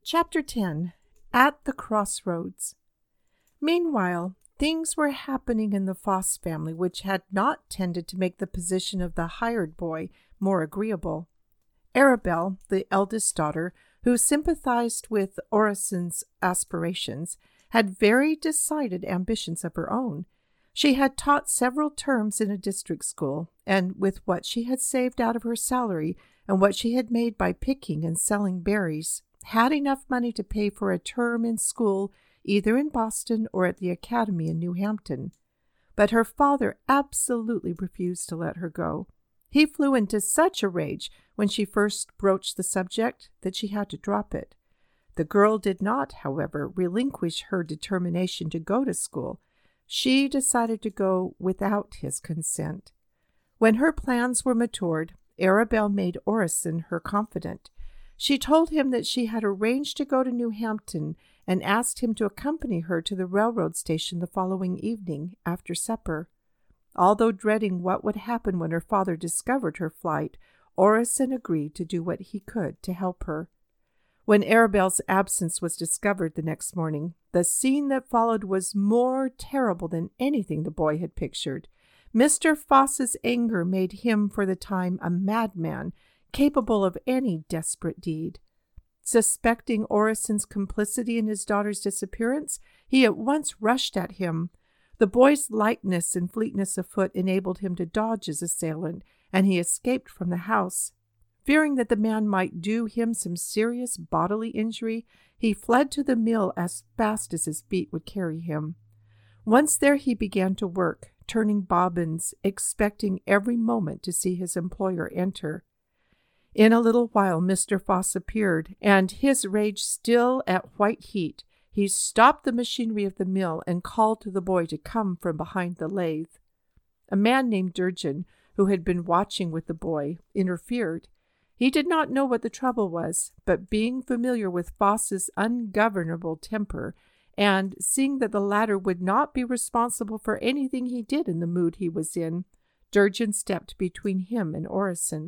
Chapter 10. At the Crossroads. Meanwhile, things were happening in the Foss family which had not tended to make the position of the hired boy more agreeable. Arabelle, the eldest daughter, who sympathized with Orison's aspirations, had very decided ambitions of her own. She had taught several terms in a district school, and with what she had saved out of her salary and what she had made by picking and selling berries, had enough money to pay for a term in school either in Boston or at the academy in New Hampton. But her father absolutely refused to let her go. He flew into such a rage when she first broached the subject that she had to drop it. The girl did not, however, relinquish her determination to go to school. She decided to go without his consent. When her plans were matured, Arabelle made Orison her confidant. She told him that she had arranged to go to New Hampton and asked him to accompany her to the railroad station the following evening after supper. Although dreading what would happen when her father discovered her flight, Orison agreed to do what he could to help her. When Arabelle's absence was discovered the next morning, the scene that followed was more terrible than anything the boy had pictured. Mr. Foss's anger made him for the time a madman, capable of any desperate deed. Suspecting Orison's complicity in his daughter's disappearance, he at once rushed at him. The boy's lightness and fleetness of foot enabled him to dodge his assailant, and he escaped from the house. Fearing that the man might do him some serious bodily injury, he fled to the mill as fast as his feet would carry him. Once there, he began to work, turning bobbins, expecting every moment to see his employer enter. In a little while Mr. Foss appeared, and his rage still at white heat, he stopped the machinery of the mill and called to the boy to come from behind the lathe. A man named Durgin, who had been watching with the boy, interfered. He did not know what the trouble was, but being familiar with Foss's ungovernable temper, and seeing that the latter would not be responsible for anything he did in the mood he was in, Durgin stepped between him and Orison.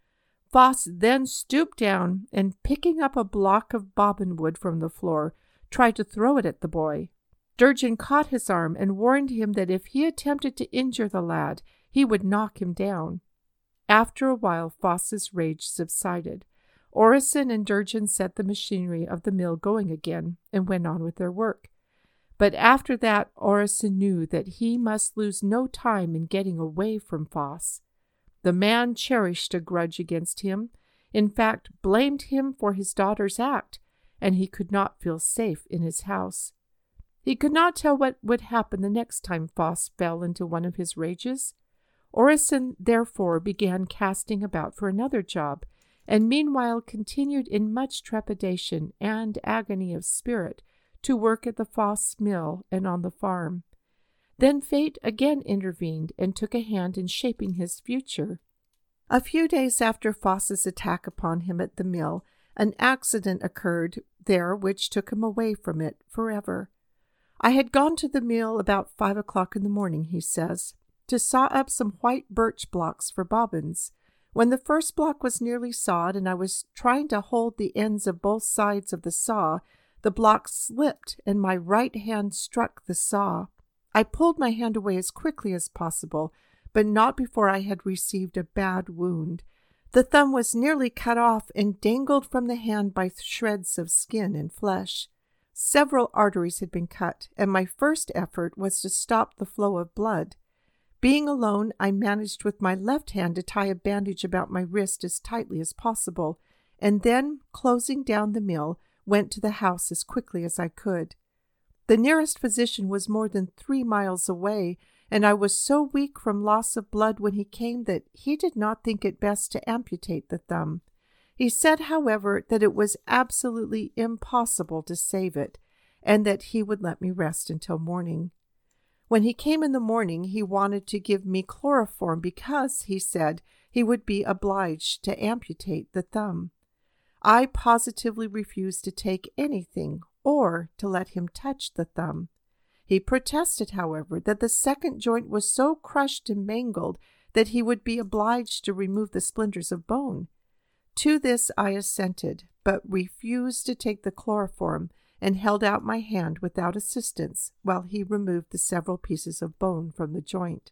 Foss then stooped down and, picking up a block of bobbin wood from the floor, tried to throw it at the boy. Durgin caught his arm and warned him that if he attempted to injure the lad, he would knock him down. After a while, Foss's rage subsided. Orison and Durgin set the machinery of the mill going again and went on with their work. But after that, Orison knew that he must lose no time in getting away from Foss. The man cherished a grudge against him, in fact, blamed him for his daughter's act, and he could not feel safe in his house. He could not tell what would happen the next time Foss fell into one of his rages. Orison, therefore, began casting about for another job, and meanwhile continued in much trepidation and agony of spirit to work at the Foss mill and on the farm. Then fate again intervened and took a hand in shaping his future. A few days after Foss's attack upon him at the mill, an accident occurred there which took him away from it forever. I had gone to the mill about 5 o'clock in the morning, he says, to saw up some white birch blocks for bobbins. When the first block was nearly sawed and I was trying to hold the ends of both sides of the saw, the block slipped and my right hand struck the saw. I pulled my hand away as quickly as possible, but not before I had received a bad wound. The thumb was nearly cut off and dangled from the hand by shreds of skin and flesh. Several arteries had been cut, and my first effort was to stop the flow of blood. Being alone, I managed with my left hand to tie a bandage about my wrist as tightly as possible, and then, closing down the mill, went to the house as quickly as I could. The nearest physician was more than 3 miles away, and I was so weak from loss of blood when he came that he did not think it best to amputate the thumb. He said, however, that it was absolutely impossible to save it, and that he would let me rest until morning. When he came in the morning, he wanted to give me chloroform because, he said, he would be obliged to amputate the thumb. I positively refused to take anything or to let him touch the thumb. He protested, however, that the second joint was so crushed and mangled that he would be obliged to remove the splinters of bone. To this I assented, but refused to take the chloroform and held out my hand without assistance while he removed the several pieces of bone from the joint.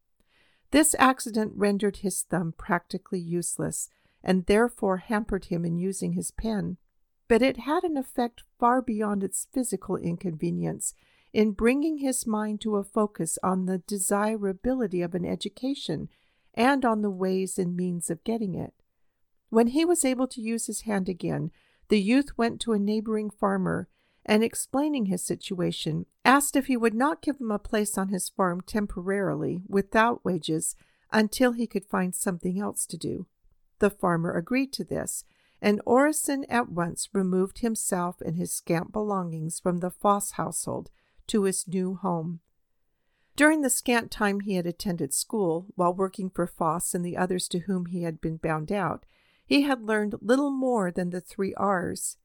This accident rendered his thumb practically useless and therefore hampered him in using his pen, but it had an effect far beyond its physical inconvenience in bringing his mind to a focus on the desirability of an education and on the ways and means of getting it. When he was able to use his hand again, the youth went to a neighboring farmer and, explaining his situation, asked if he would not give him a place on his farm temporarily without wages until he could find something else to do. The farmer agreed to this, and Orison at once removed himself and his scant belongings from the Foss household to his new home. During the scant time he had attended school, while working for Foss and the others to whom he had been bound out, he had learned little more than the 3 R's.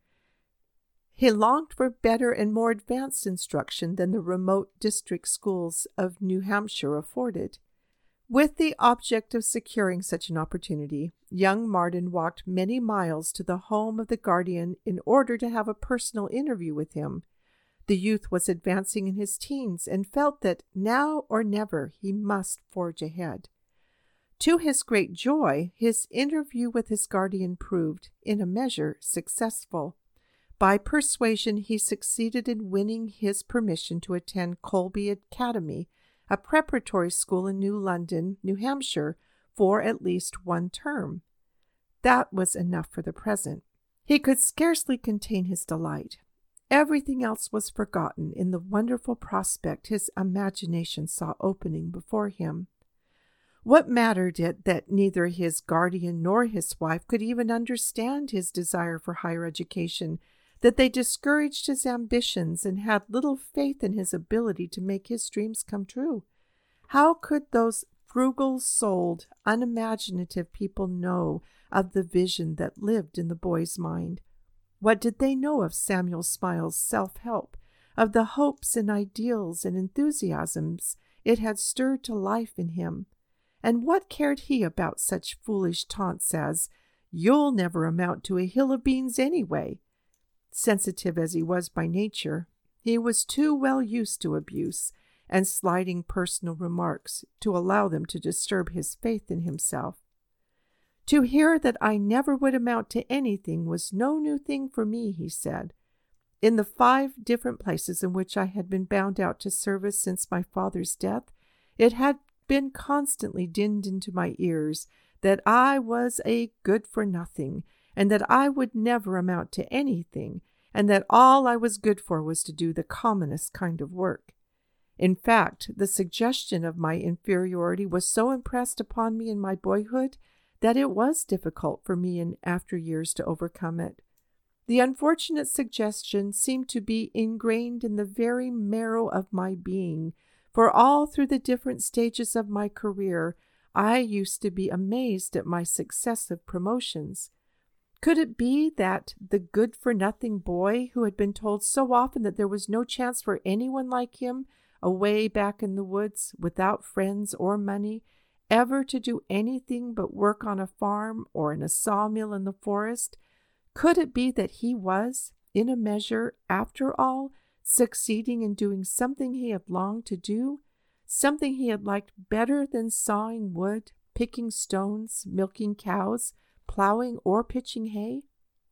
He longed for better and more advanced instruction than the remote district schools of New Hampshire afforded. With the object of securing such an opportunity, young Marden walked many miles to the home of the guardian in order to have a personal interview with him. The youth was advancing in his teens and felt that now or never he must forge ahead. To his great joy, his interview with his guardian proved, in a measure, successful. By persuasion, he succeeded in winning his permission to attend Colby Academy, a preparatory school in New London, New Hampshire, for at least 1 term. That was enough for the present. He could scarcely contain his delight. Everything else was forgotten in the wonderful prospect his imagination saw opening before him. What mattered it that neither his guardian nor his wife could even understand his desire for higher education, that they discouraged his ambitions and had little faith in his ability to make his dreams come true? How could those frugal-souled, unimaginative people know of the vision that lived in the boy's mind? What did they know of Samuel Smiles' self-help, of the hopes and ideals and enthusiasms it had stirred to life in him? And what cared he about such foolish taunts as, "You'll never amount to a hill of beans anyway"? Sensitive as he was by nature, he was too well used to abuse and slighting personal remarks to allow them to disturb his faith in himself. To hear that I never would amount to anything was no new thing for me, he said. In the 5 different places in which I had been bound out to service since my father's death, it had been constantly dinned into my ears that I was a good-for-nothing, and that I would never amount to anything, and that all I was good for was to do the commonest kind of work. In fact, the suggestion of my inferiority was so impressed upon me in my boyhood that it was difficult for me in after years to overcome it. The unfortunate suggestion seemed to be ingrained in the very marrow of my being, for all through the different stages of my career, I used to be amazed at my successive promotions. Could it be that the good-for-nothing boy, who had been told so often that there was no chance for anyone like him, away back in the woods, without friends or money, ever to do anything but work on a farm or in a sawmill in the forest, could it be that he was, in a measure, after all, succeeding in doing something he had longed to do, something he had liked better than sawing wood, picking stones, milking cows, plowing, or pitching hay?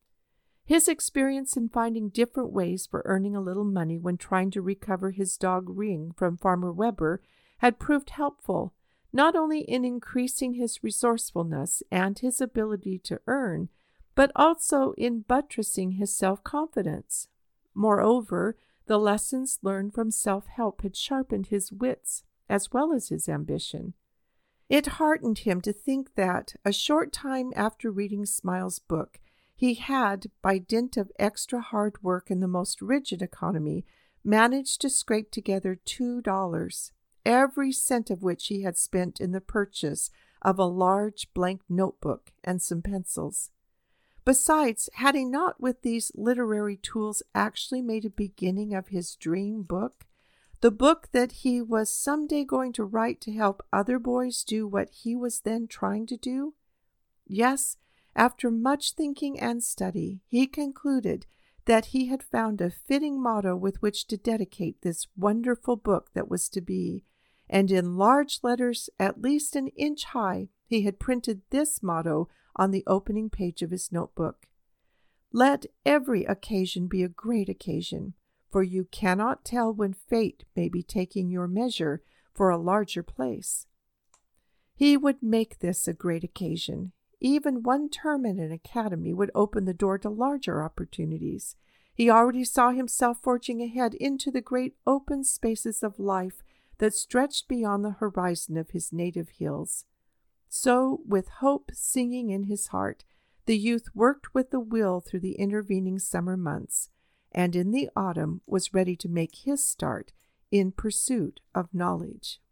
His experience in finding different ways for earning a little money when trying to recover his dog Ring from Farmer Weber had proved helpful, not only in increasing his resourcefulness and his ability to earn, but also in buttressing his self-confidence. Moreover, the lessons learned from self-help had sharpened his wits as well as his ambition. It heartened him to think that, a short time after reading Smiles' book, he had, by dint of extra hard work and the most rigid economy, managed to scrape together $2, every cent of which he had spent in the purchase of a large blank notebook and some pencils. Besides, had he not with these literary tools actually made a beginning of his dream book, the book that he was someday going to write to help other boys do what he was then trying to do? Yes, After much thinking and study, he concluded that he had found a fitting motto with which to dedicate this wonderful book that was to be, and in large letters at least an inch high, he had printed this motto on the opening page of his notebook: "Let every occasion be a great occasion, for you cannot tell when fate may be taking your measure for a larger place." He would make this a great occasion. Even one term in an academy would open the door to larger opportunities. He already saw himself forging ahead into the great open spaces of life that stretched beyond the horizon of his native hills. So, with hope singing in his heart, the youth worked with the will through the intervening summer months, and in the autumn was ready to make his start in pursuit of knowledge.